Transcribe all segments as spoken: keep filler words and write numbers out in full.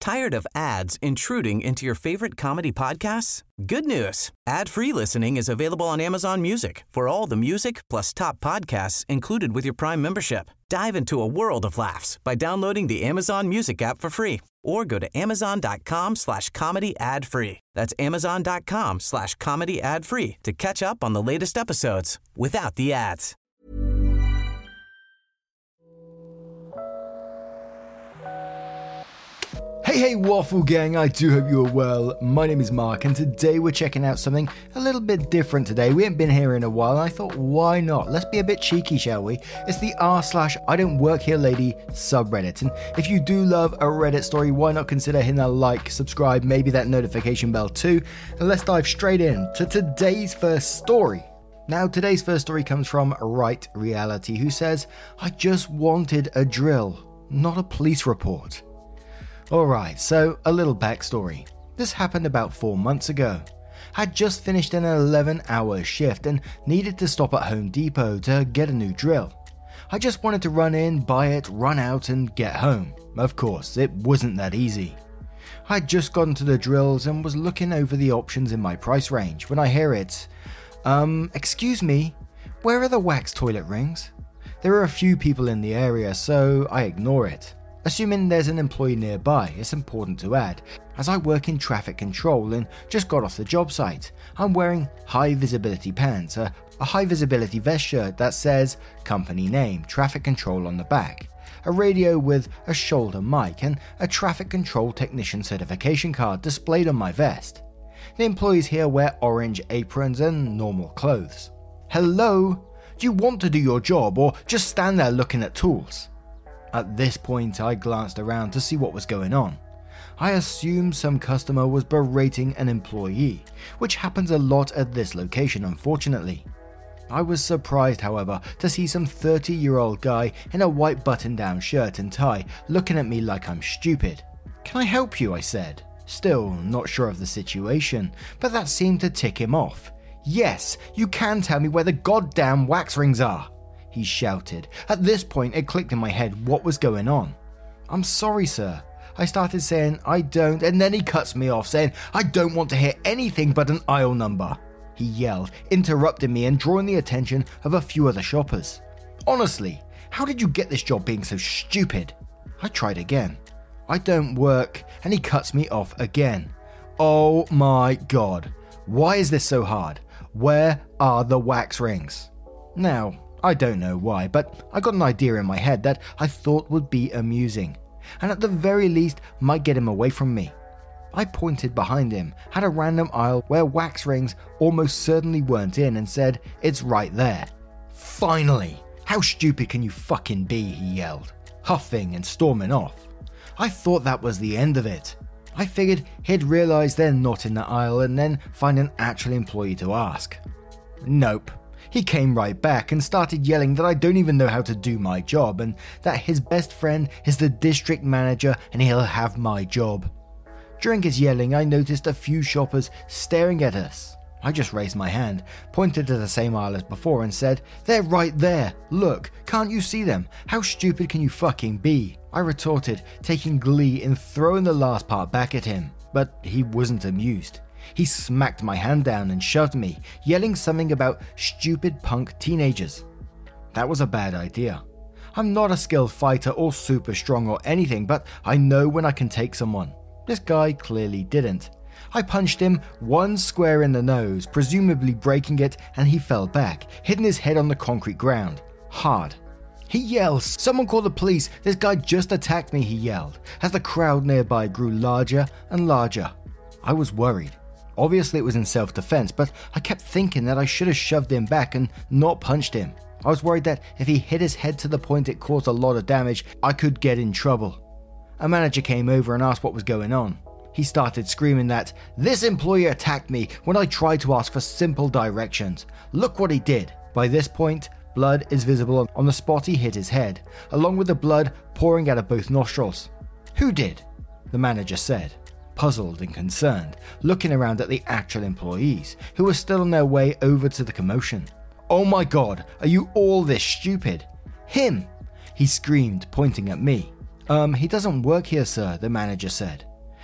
Tired of ads intruding into your favorite comedy podcasts? Good news. Ad-free listening is available on Amazon Music for all the music plus top podcasts included with your Prime membership. Dive into a world of laughs by downloading the Amazon Music app for free or go to amazon.com slash comedy ad free. That's amazon.com slash comedy ad free to catch up on the latest episodes without the ads. Hey, hey, Waffle Gang, I do hope you are well. My name is Mark, and today we're checking out something a little bit different today. We haven't been here in a while, and I thought, why not? Let's be a bit cheeky, shall we? It's the r slash I don't work here lady subreddit, and if you do love a Reddit story, why not consider hitting that like, subscribe, maybe that notification bell too, and let's dive straight in to today's first story. Now, today's first story comes from Right Reality, who says, I just wanted a drill, not a police report. Alright, so a little backstory. This happened about four months ago. I'd just finished an eleven hour shift and needed to stop at Home Depot to get a new drill. I just wanted to run in, buy it, run out and get home. Of course, it wasn't that easy. I'd just gotten to the drills and was looking over the options in my price range when I hear it. Um, excuse me, where are the wax toilet rings? There are a few people in the area, so I ignore it. Assuming there's an employee nearby, it's important to add, as I work in traffic control and just got off the job site. I'm wearing high visibility pants, a, a high visibility vest shirt that says company name, traffic control on the back, a radio with a shoulder mic and a traffic control technician certification card displayed on my vest. The employees here wear orange aprons and normal clothes. Hello? Do you want to do your job or just stand there looking at tools? At this point, I glanced around to see what was going on. I assumed some customer was berating an employee, which happens a lot at this location, unfortunately. I was surprised, however, to see some thirty-year-old guy in a white button-down shirt and tie looking at me like I'm stupid. Can I help you? I said, still not sure of the situation, but that seemed to tick him off. Yes, you can tell me where the goddamn wax rings are, he shouted. At this point, it clicked in my head what was going on. I'm sorry, sir. I started saying I don't, and then he cuts me off saying I don't want to hear anything but an aisle number. He yelled, interrupting me and drawing the attention of a few other shoppers. Honestly, how did you get this job being so stupid? I tried again. I don't work, and he cuts me off again. Oh my god. Why is this so hard? Where are the wax rings? Now, I don't know why, but I got an idea in my head that I thought would be amusing, and at the very least might get him away from me. I pointed behind him, had a random aisle where wax rings almost certainly weren't in, and said, it's right there. Finally! How stupid can you fucking be, he yelled, huffing and storming off. I thought that was the end of it. I figured he'd realise they're not in the aisle and then find an actual employee to ask. Nope. He came right back and started yelling that I don't even know how to do my job and that his best friend is the district manager and he'll have my job. During his yelling, I noticed a few shoppers staring at us. I just raised my hand, pointed to the same aisle as before and said, they're right there. Look, can't you see them? How stupid can you fucking be? I retorted, taking glee in throwing the last part back at him, but he wasn't amused. He smacked my hand down and shoved me, yelling something about stupid punk teenagers. That was a bad idea. I'm not a skilled fighter or super strong or anything, but I know when I can take someone. This guy clearly didn't. I punched him one square in the nose, presumably breaking it, and he fell back, hitting his head on the concrete ground. Hard. He yells, someone call the police, this guy just attacked me, he yelled, as the crowd nearby grew larger and larger. I was worried. Obviously it was in self-defense, but I kept thinking that I should have shoved him back and not punched him. I was worried that if he hit his head to the point it caused a lot of damage, I could get in trouble. A manager came over and asked what was going on. He started screaming that, this employee attacked me when I tried to ask for simple directions. Look what he did. By this point, blood is visible on the spot he hit his head, along with the blood pouring out of both nostrils. Who did? The manager said, puzzled and concerned, looking around at the actual employees, who were still on their way over to the commotion. Oh my god, are you all this stupid? Him! He screamed, pointing at me. Um, he doesn't work here, sir, the manager said.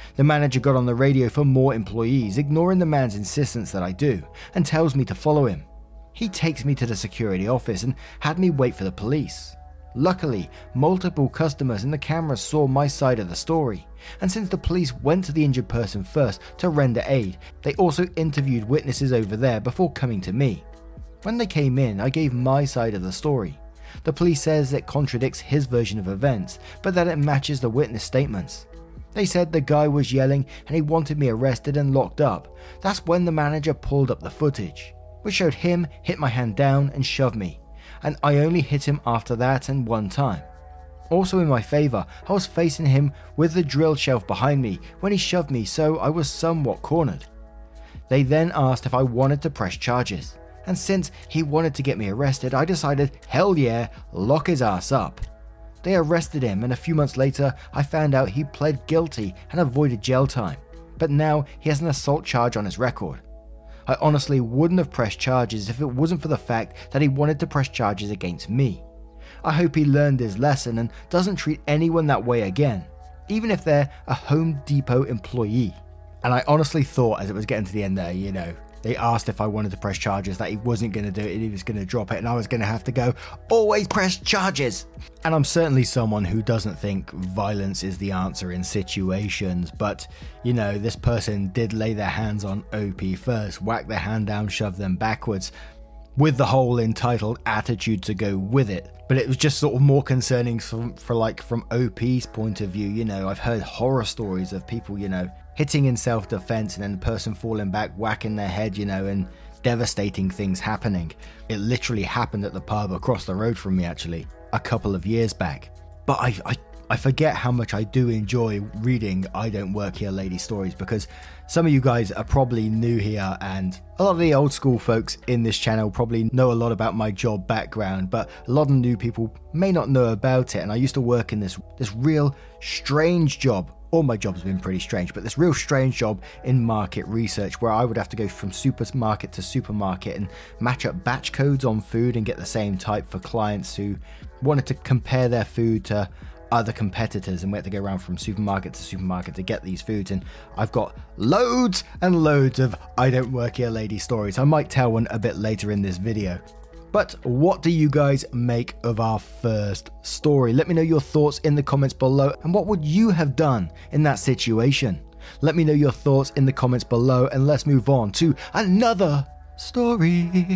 The manager got on the radio for more employees, ignoring the man's insistence that I do, and tells me to follow him. He takes me to the security office and had me wait for the police. Luckily, multiple customers in the camera saw my side of the story, and since the police went to the injured person first to render aid, they also interviewed witnesses over there before coming to me. When they came in, I gave my side of the story. The police says it contradicts his version of events, but that it matches the witness statements. They said the guy was yelling and he wanted me arrested and locked up. That's when the manager pulled up the footage, which showed him hit my hand down and shove me, and I only hit him after that and one time. Also in my favour, I was facing him with the drill shelf behind me when he shoved me, so I was somewhat cornered. They then asked if I wanted to press charges, and since he wanted to get me arrested, I decided, hell yeah, lock his ass up. They arrested him, and a few months later I found out he pled guilty and avoided jail time, but now he has an assault charge on his record. I honestly wouldn't have pressed charges if it wasn't for the fact that he wanted to press charges against me. I hope he learned his lesson and doesn't treat anyone that way again, even if they're a Home Depot employee. And I honestly thought as it was getting to the end there, you know, they asked if I wanted to press charges, that he wasn't going to do it, he was going to drop it, and I was going to have to go, always press charges! And I'm certainly someone who doesn't think violence is the answer in situations, but, you know, this person did lay their hands on O P first, whack their hand down, shove them backwards, with the whole entitled attitude to go with it. But it was just sort of more concerning for, for like, from O P's point of view. You know, I've heard horror stories of people, you know, hitting in self-defense and then the person falling back, whacking their head, you know, and devastating things happening. It literally happened at the pub across the road from me, actually, a couple of years back. But I, I, I forget how much I do enjoy reading I Don't Work Here lady stories, because some of you guys are probably new here, and a lot of the old school folks in this channel probably know a lot about my job background, but a lot of new people may not know about it. And I used to work in this, this real strange job. All my jobs have been pretty strange, but this real strange job in market research where I would have to go from supermarket to supermarket and match up batch codes on food and get the same type for clients who wanted to compare their food to other competitors, and we had to go around from supermarket to supermarket to get these foods. And I've got loads and loads of I Don't Work Here lady stories. I might tell one a bit later in this video. But what do you guys make of our first story? Let me know your thoughts in the comments below, and what would you have done in that situation? Let me know your thoughts in the comments below, and let's move on to another story.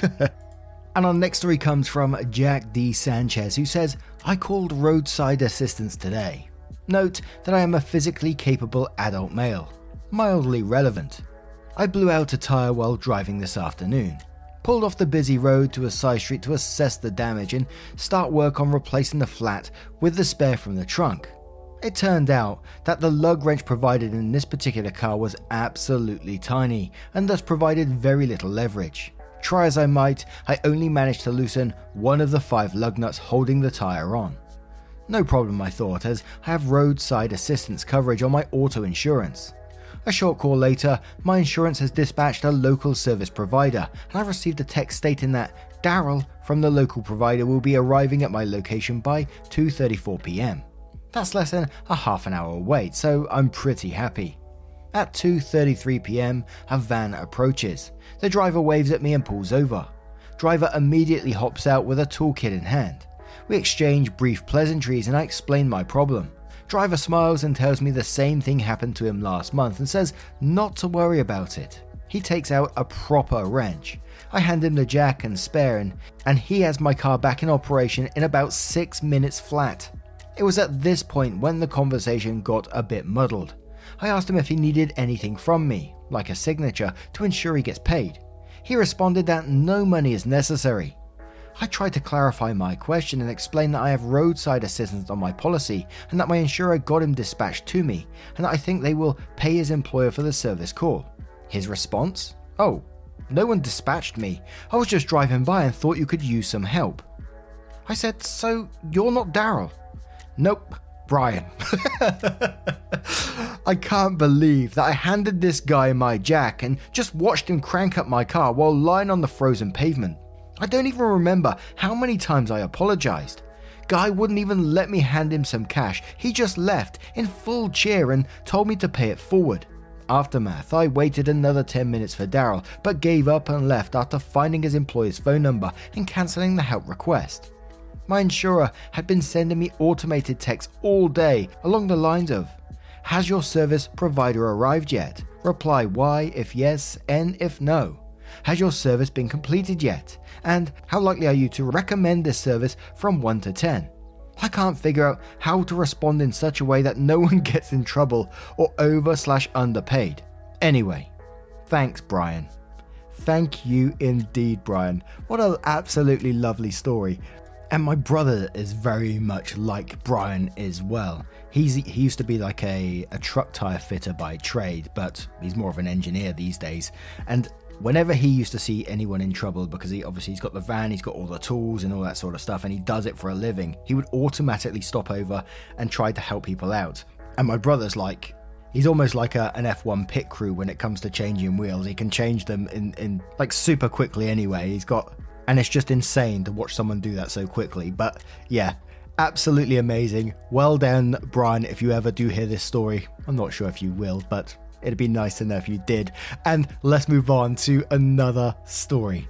And our next story comes from Jack D. Sanchez, who says, I called roadside assistance today. Note that I am a physically capable adult male. Mildly relevant. I blew out a tire while driving this afternoon. Pulled off the busy road to a side street to assess the damage and start work on replacing the flat with the spare from the trunk. It turned out that the lug wrench provided in this particular car was absolutely tiny and thus provided very little leverage. Try as I might, I only managed to loosen one of the five lug nuts holding the tyre on. No problem, I thought, as I have roadside assistance coverage on my auto insurance. A short call later, my insurance has dispatched a local service provider, and I've received a text stating that Daryl from the local provider will be arriving at my location by two thirty-four p m. That's less than a half an hour wait, so I'm pretty happy. At two thirty-three p m, a van approaches. The driver waves at me and pulls over. Driver immediately hops out with a toolkit in hand. We exchange brief pleasantries and I explain my problem. Driver smiles and tells me the same thing happened to him last month and says not to worry about it. He takes out a proper wrench. I hand him the jack and spare and, and he has my car back in operation in about six minutes flat. It was at this point when the conversation got a bit muddled. I asked him if he needed anything from me, like a signature, to ensure he gets paid. He responded that no money is necessary. I tried to clarify my question and explain that I have roadside assistance on my policy and that my insurer got him dispatched to me and that I think they will pay his employer for the service call. His response? Oh, no one dispatched me. I was just driving by and thought you could use some help. I said, so you're not Daryl? Nope, Brian. I can't believe that I handed this guy my jack and just watched him crank up my car while lying on the frozen pavement. I don't even remember how many times I apologized. Guy wouldn't even let me hand him some cash. He just left in full cheer and told me to pay it forward. Aftermath, I waited another ten minutes for Daryl, but gave up and left after finding his employer's phone number and cancelling the help request. My insurer had been sending me automated texts all day along the lines of, "Has your service provider arrived yet? Reply Y if yes, N if no. Has your service been completed yet? And how likely are you to recommend this service from one to ten? I can't figure out how to respond in such a way that no one gets in trouble or over slash underpaid. Anyway, thanks, Brian." Thank you indeed, Brian. What an absolutely lovely story. And my brother is very much like Brian as well. He's he used to be like a, a truck tire fitter by trade, but he's more of an engineer these days. And whenever he used to see anyone in trouble, because he obviously he's got the van, he's got all the tools and all that sort of stuff, and he does it for a living, he would automatically stop over and try to help people out. And my brother's like, he's almost like a, an F one pit crew when it comes to changing wheels. He can change them in, in like super quickly anyway. He's got, and it's just insane to watch someone do that so quickly. But yeah, absolutely amazing. Well done, Brian, if you ever do hear this story. I'm not sure if you will, but it'd be nice to know if you did. And let's move on to another story.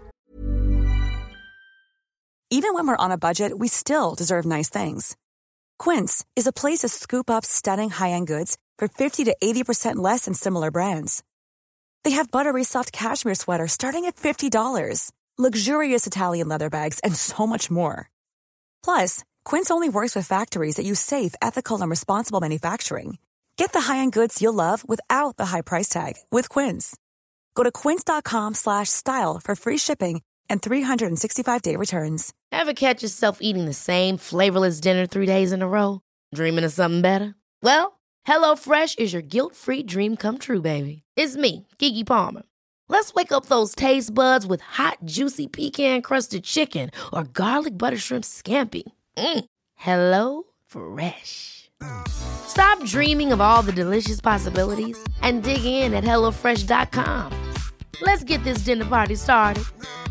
Even when we're on a budget, we still deserve nice things. Quince is a place to scoop up stunning high-end goods for fifty to eighty percent less than similar brands. They have buttery soft cashmere sweaters starting at fifty dollars, luxurious Italian leather bags, and so much more. Plus, Quince only works with factories that use safe, ethical, and responsible manufacturing. Get the high-end goods you'll love without the high price tag with Quince. Go to quince.com slash style for free shipping and three sixty-five day returns. Ever catch yourself eating the same flavorless dinner three days in a row? Dreaming of something better? Well, HelloFresh is your guilt-free dream come true, baby. It's me, Keke Palmer. Let's wake up those taste buds with hot, juicy pecan-crusted chicken or garlic butter shrimp scampi. Mm. Hello Fresh. Stop dreaming of all the delicious possibilities and dig in at hello fresh dot com. Let's get this dinner party started.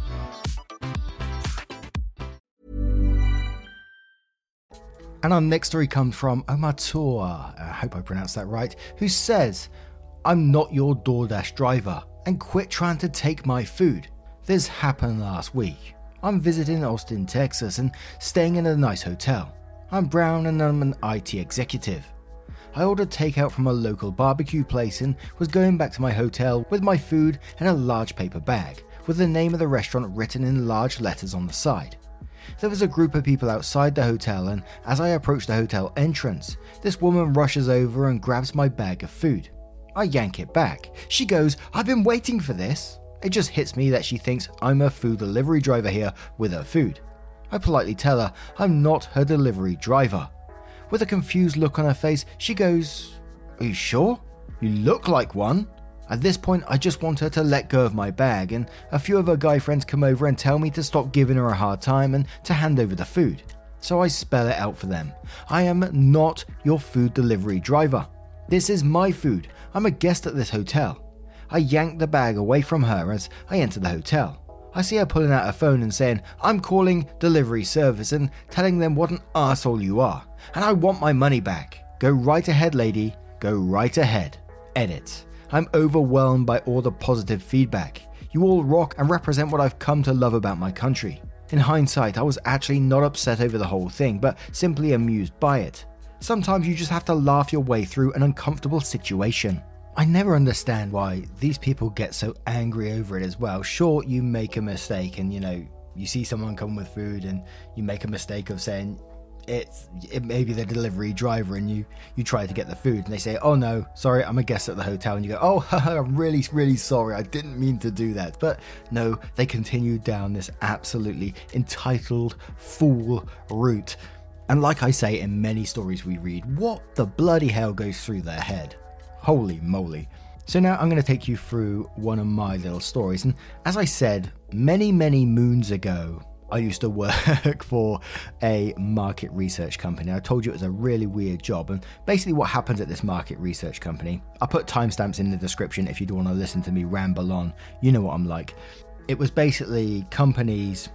And our next story comes from Omatua, I hope I pronounced that right, who says, "I'm not your DoorDash driver and quit trying to take my food. This happened last week. I'm visiting Austin, Texas and staying in a nice hotel. I'm brown and I'm an I T executive. I ordered takeout from a local barbecue place and was going back to my hotel with my food and a large paper bag with the name of the restaurant written in large letters on the side. There was a group of people outside the hotel, and as I approached the hotel entrance, this woman rushes over and grabs my bag of food. I yank it back. She goes, "I've been waiting for this." It just hits me that she thinks I'm a food delivery driver here with her food. I politely tell her I'm not her delivery driver. With a confused look on her face, she goes, "Are you sure? You look like one." At this point, I just want her to let go of my bag, and a few of her guy friends come over and tell me to stop giving her a hard time and to hand over the food. So I spell it out for them. I am not your food delivery driver. This is my food. I'm a guest at this hotel. I yank the bag away from her as I enter the hotel. I see her pulling out her phone and saying, "I'm calling delivery service," and telling them what an arsehole you are, and I want my money back. Go right ahead, lady. Go right ahead. Edit. I'm overwhelmed by all the positive feedback. You all rock and represent what I've come to love about my country. In hindsight, I was actually not upset over the whole thing, but simply amused by it. Sometimes you just have to laugh your way through an uncomfortable situation. I never understand why these people get so angry over it as well. Sure, you make a mistake and, you know, you see someone come with food and you make a mistake of saying it's it may be the delivery driver, and you, you try to get the food and they say, "Oh no, sorry, I'm a guest at the hotel," and you go, "Oh, I'm really, really sorry, I didn't mean to do that." But no, they continue down this absolutely entitled fool route. And like I say in many stories we read, what the bloody hell goes through their head? Holy moly. So now I'm going to take you through one of my little stories. And as I said, many, many moons ago, I used to work for a market research company. I told you it was a really weird job. And basically what happens at this market research company, I'll put timestamps in the description if you do want to listen to me ramble on. You know what I'm like. It was basically companies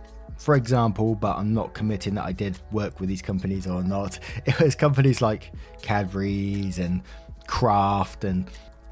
For example, but I'm not committing that I did work with these companies or not, it was companies like Cadbury's and Kraft and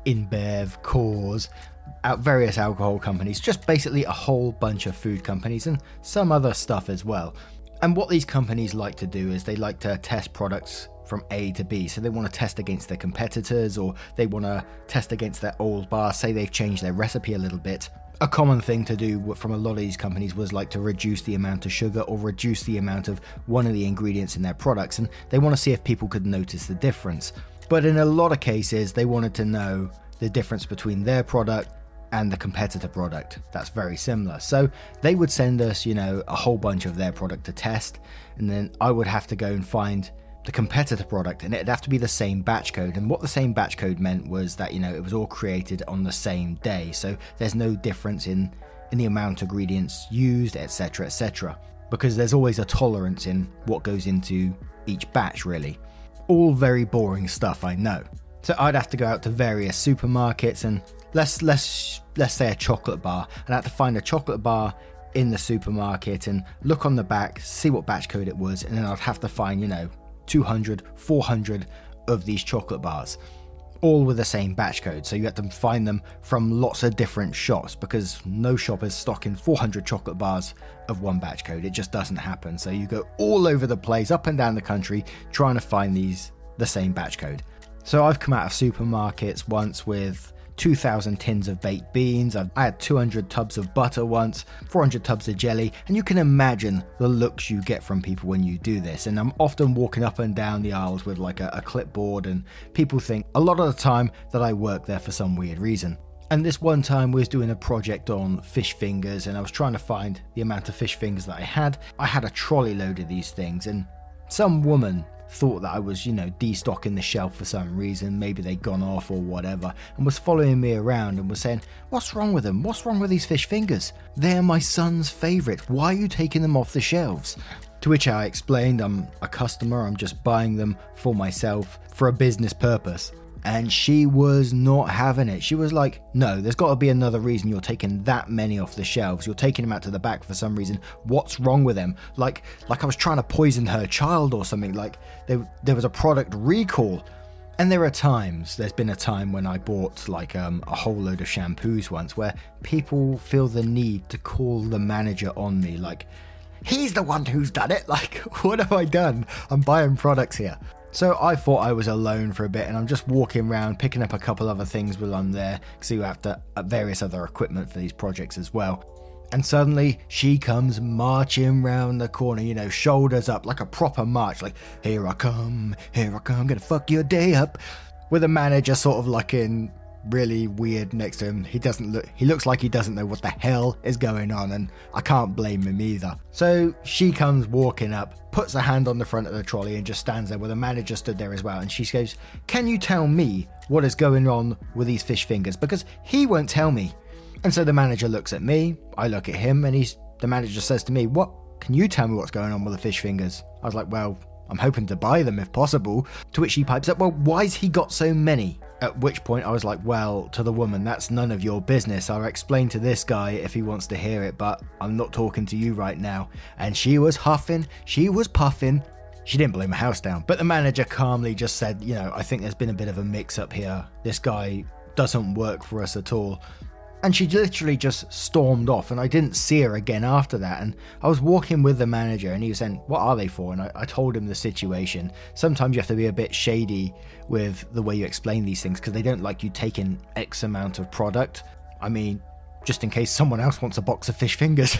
InBev, Coors, out various alcohol companies, just basically a whole bunch of food companies and some other stuff as well. And what these companies like to do is they like to test products from A to B. So they want to test against their competitors, or they want to test against their old bar, say they've changed their recipe a little bit. A common thing to do from a lot of these companies was like to reduce the amount of sugar or reduce the amount of one of the ingredients in their products, and they want to see if people could notice the difference. But in a lot of cases, they wanted to know the difference between their product and the competitor product. That's very similar. So they would send us, you know, a whole bunch of their product to test, and then I would have to go and find the competitor product, and it'd have to be the same batch code. And what the same batch code meant was that, you know, it was all created on the same day, so there's no difference in in the amount of ingredients used, etc, etc, because there's always a tolerance in what goes into each batch, really. All very boring stuff, I know. So I'd have to go out to various supermarkets, and let's let's let's say a chocolate bar, and I had to find a chocolate bar in the supermarket and look on the back, see what batch code it was, and then I'd have to find, you know, two hundred, four hundred of these chocolate bars, all with the same batch code. So you have to find them from lots of different shops, because no shop is stocking four hundred chocolate bars of one batch code. It just doesn't happen. So you go all over the place, up and down the country, trying to find these the same batch code. So I've come out of supermarkets once with two thousand tins of baked beans, I've, I had two hundred tubs of butter once, four hundred tubs of jelly, and you can imagine the looks you get from people when you do this. And I'm often walking up and down the aisles with like a, a clipboard, and people think a lot of the time that I work there for some weird reason. And this one time we was doing a project on fish fingers, and I was trying to find the amount of fish fingers that I had. I had a trolley load of these things, and some woman thought that I was, you know, destocking the shelf for some reason. Maybe they'd gone off or whatever, and was following me around and was saying, "What's wrong with them? What's wrong with these fish fingers? They're my son's favourite. Why are you taking them off the shelves?" To which I explained, I'm a customer, I'm just buying them for myself for a business purpose. And she was not having it. She was like, "No, there's got to be another reason you're taking that many off the shelves. You're taking them out to the back for some reason. What's wrong with them?" Like, like I was trying to poison her child or something. Like there, there was a product recall. And there are times, there's been a time when I bought like um, a whole load of shampoos once, where people feel the need to call the manager on me. Like, "He's the one who's done it. Like, what have I done? I'm buying products here." So I thought I was alone for a bit, and I'm just walking around picking up a couple other things while I'm there, because you have to uh, various other equipment for these projects as well. And suddenly she comes marching round the corner, you know, shoulders up, like a proper march, like, "Here I come, here I come, gonna fuck your day up," with a manager sort of like in really weird next to him. He doesn't look, he looks like he doesn't know what the hell is going on, and I can't blame him either. So she comes walking up, puts her hand on the front of the trolley and just stands there, with the manager stood there as well, and she goes, "Can you tell me what is going on with these fish fingers? Because he won't tell me." And so the manager looks at me, I look at him, and he's the manager says to me, "What, can you tell me what's going on with the fish fingers?" I was like, "Well, I'm hoping to buy them if possible." To which she pipes up, "Well, why's he got so many?" At which point I was like, "Well, to the woman, that's none of your business. I'll explain to this guy if he wants to hear it, but I'm not talking to you right now." And she was huffing, she was puffing. She didn't blow my house down, but the manager calmly just said, "You know, I think there's been a bit of a mix-up here. This guy doesn't work for us at all." And she literally just stormed off, and I didn't see her again after that. And I was walking with the manager, and he was saying, "What are they for?" And I, I told him the situation. Sometimes you have to be a bit shady with the way you explain these things, because they don't like you taking X amount of product. I mean, just in case someone else wants a box of fish fingers.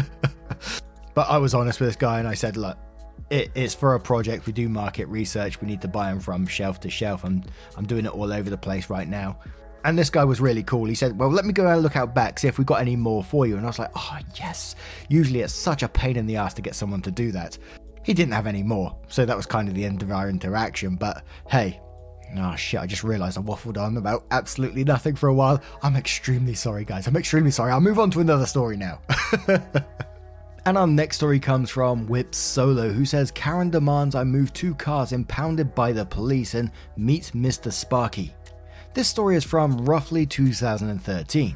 But I was honest with this guy, and I said, "Look, it, it's for a project. We do market research. We need to buy them from shelf to shelf. I'm, I'm doing it all over the place right now." And this guy was really cool. He said, "Well, let me go and look out back, see if we've got any more for you." And I was like, "Oh, yes." Usually it's such a pain in the ass to get someone to do that. He didn't have any more, so that was kind of the end of our interaction. But hey, oh shit, I just realised I waffled on about absolutely nothing for a while. I'm extremely sorry, guys. I'm extremely sorry. I'll move on to another story now. And our next story comes from Whip Solo, who says, "Karen demands I move two cars impounded by the police and meet Mister Sparky." This story is from roughly two thousand thirteen.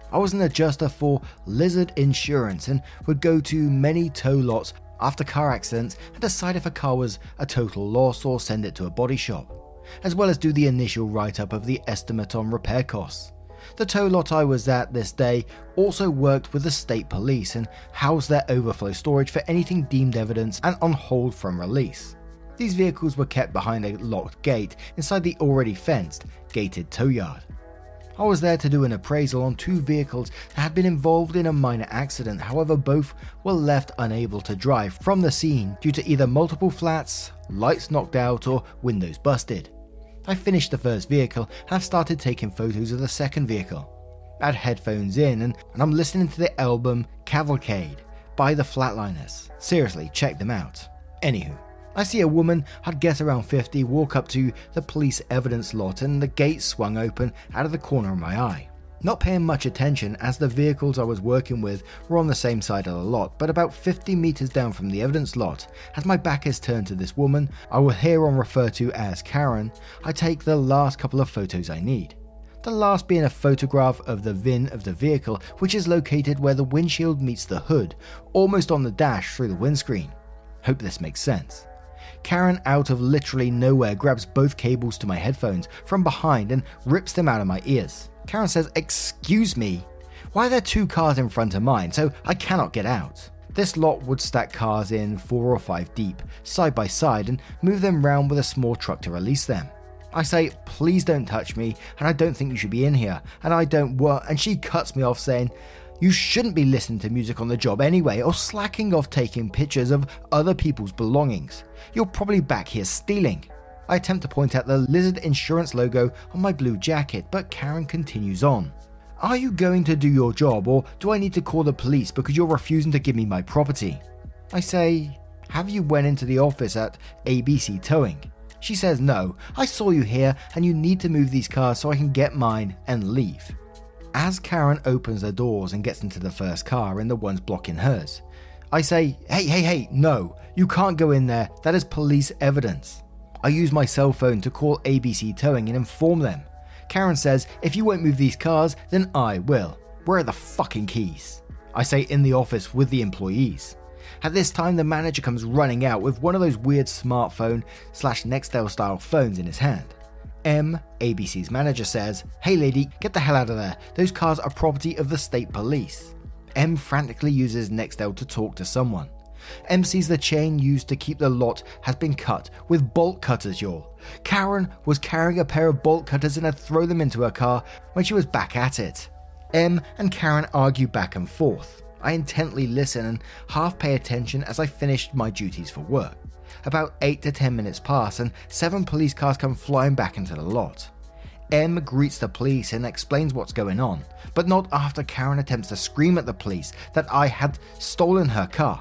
I was an adjuster for Lizard Insurance and would go to many tow lots after car accidents and decide if a car was a total loss or send it to a body shop, as well as do the initial write-up of the estimate on repair costs. The tow lot I was at this day also worked with the state police and housed their overflow storage for anything deemed evidence and on hold from release. These vehicles were kept behind a locked gate inside the already fenced, gated tow yard. I was there to do an appraisal on two vehicles that had been involved in a minor accident, however both were left unable to drive from the scene due to either multiple flats, lights knocked out or windows busted. I finished the first vehicle and have started taking photos of the second vehicle. I had headphones in and, and I'm listening to the album Cavalcade by the Flatliners. Seriously, check them out. Anywho, I see a woman, I'd guess around fifty, walk up to the police evidence lot and the gate swung open out of the corner of my eye. Not paying much attention as the vehicles I was working with were on the same side of the lot, but about fifty meters down from the evidence lot, as my back is turned to this woman I will hereon refer to as Karen, I take the last couple of photos I need. The last being a photograph of the V I N of the vehicle, which is located where the windshield meets the hood, almost on the dash through the windscreen. Hope this makes sense. Karen, out of literally nowhere, grabs both cables to my headphones from behind and rips them out of my ears. Karen says, "Excuse me, why are there two cars in front of mine, so I cannot get out?" This lot would stack cars in four or five deep, side by side, and move them round with a small truck to release them. I say, "Please don't touch me, and I don't think you should be in here, and I don't want," and she cuts me off saying, "You shouldn't be listening to music on the job anyway, or slacking off taking pictures of other people's belongings. You're probably back here stealing." I attempt to point out the Lizard Insurance logo on my blue jacket, but Karen continues on. "Are you going to do your job, or do I need to call the police because you're refusing to give me my property?" I say, "Have you went into the office at A B C Towing?" She says, "No, I saw you here and you need to move these cars so I can get mine and leave." As Karen opens the doors and gets into the first car and the ones blocking hers, I say, hey, hey, hey, no, you can't go in there, that is police evidence." I use my cell phone to call A B C Towing and inform them. Karen says, "If you won't move these cars, then I will. Where are the fucking keys?" I say, "In the office with the employees." At this time, the manager comes running out with one of those weird smartphone slash Nextel style phones in his hand. M, A B C's manager, says, "Hey lady, get the hell out of there. Those cars are property of the state police." M frantically uses Nextel to talk to someone. M sees the chain used to keep the lot has been cut with bolt cutters, y'all. Karen was carrying a pair of bolt cutters and had thrown them into her car when she was back at it. M and Karen argue back and forth. I intently listen and half pay attention as I finished my duties for work. About eight to ten minutes pass and seven police cars come flying back into the lot. M greets the police and explains what's going on, but not after Karen attempts to scream at the police that I had stolen her car.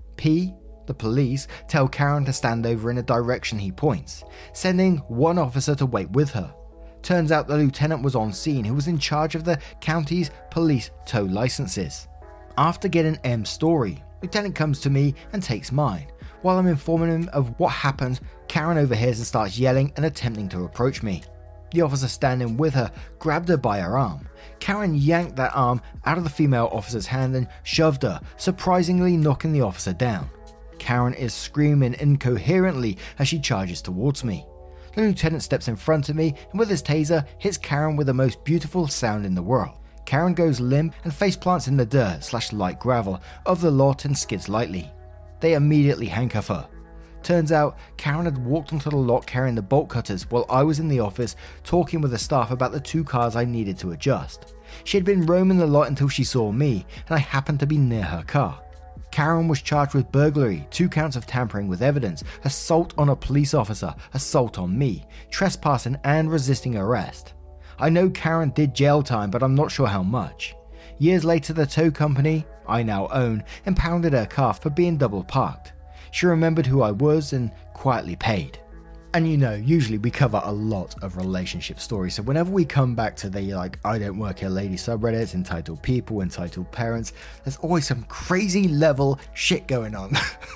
P, the police, tell Karen to stand over in a direction he points, sending one officer to wait with her. Turns out the lieutenant was on scene who was in charge of the county's police tow licenses. After getting M's story, Lieutenant comes to me and takes mine. While I'm informing him of what happened, Karen overhears and starts yelling and attempting to approach me. The officer standing with her grabbed her by her arm. Karen yanked that arm out of the female officer's hand and shoved her, surprisingly knocking the officer down. Karen is screaming incoherently as she charges towards me. The lieutenant steps in front of me and with his taser hits Karen with the most beautiful sound in the world. Karen goes limp and face plants in the dirt slash light gravel of the lot and skids lightly. They immediately handcuff her. Turns out Karen had walked onto the lot carrying the bolt cutters while I was in the office talking with the staff about the two cars I needed to adjust. She had been roaming the lot until she saw me and I happened to be near her car. Karen was charged with burglary, two counts of tampering with evidence, assault on a police officer, assault on me, trespassing and resisting arrest. I know Karen did jail time, but I'm not sure how much. Years later, the tow company I now own impounded her car for being double parked. She remembered who I was and quietly paid. And you know, usually we cover a lot of relationship stories, so whenever we come back to the like I don't work here lady subreddits, entitled people, entitled parents, there's always some crazy level shit going on.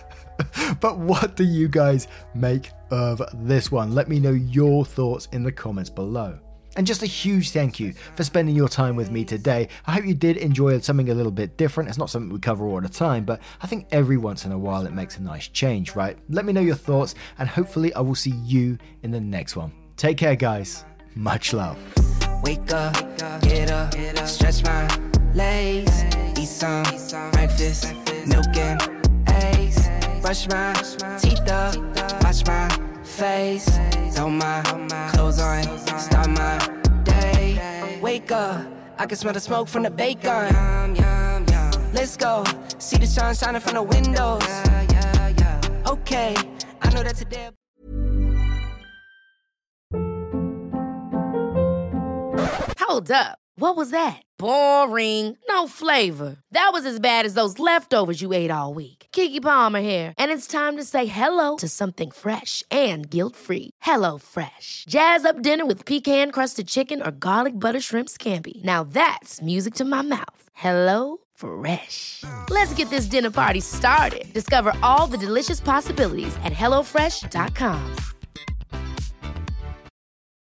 But what do you guys make of this one? Let me know your thoughts in the comments below. And just a huge thank you for spending your time with me today. I hope you did enjoy something a little bit different. It's not something we cover all the time, but I think every once in a while it makes a nice change, right? Let me know your thoughts, and hopefully I will see you in the next one. Take care, guys. Much love. Wake up, get up, stretch my legs, eat some breakfast, milk and eggs, brush my teeth up, wash my face, throw my clothes on, start my day. Wake up, I can smell the smoke from the bacon. Let's go, see the sun shining from the windows. Okay, I know that today. Hold up. What was that? Boring. No flavor. That was as bad as those leftovers you ate all week. Keke Palmer here, and it's time to say hello to something fresh and guilt-free. Hello Fresh. Jazz up dinner with pecan-crusted chicken or garlic butter shrimp scampi. Now that's music to my mouth. Hello Fresh. Let's get this dinner party started. Discover all the delicious possibilities at hello fresh dot com.